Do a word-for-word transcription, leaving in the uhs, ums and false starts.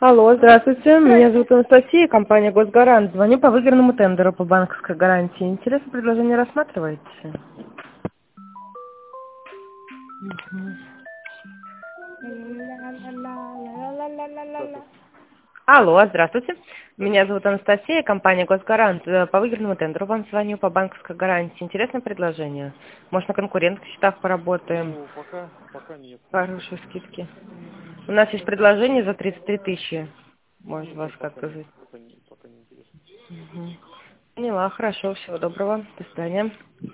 Алло, здравствуйте. Меня зовут Анастасия, компания «Госгарант». Звоню по выигранному тендеру по банковской гарантии. Интересное предложение рассматриваете? Мгм. Здравствуйте. Алло, здравствуйте. Меня зовут Анастасия, компания «Госгарант». Э, По выигранному тендеру вам звоню по банковской гарантии. Интересное предложение? Может, на конкурентных счетах поработаем? Ну, пока, пока нет. Хорошие скидки. У нас есть предложение за тридцать три тысячи. Может, вас Нет, пока как-то... нет. за- Пока не, пока не интересно. Мгм. Поняла, хорошо, всего доброго. До свидания.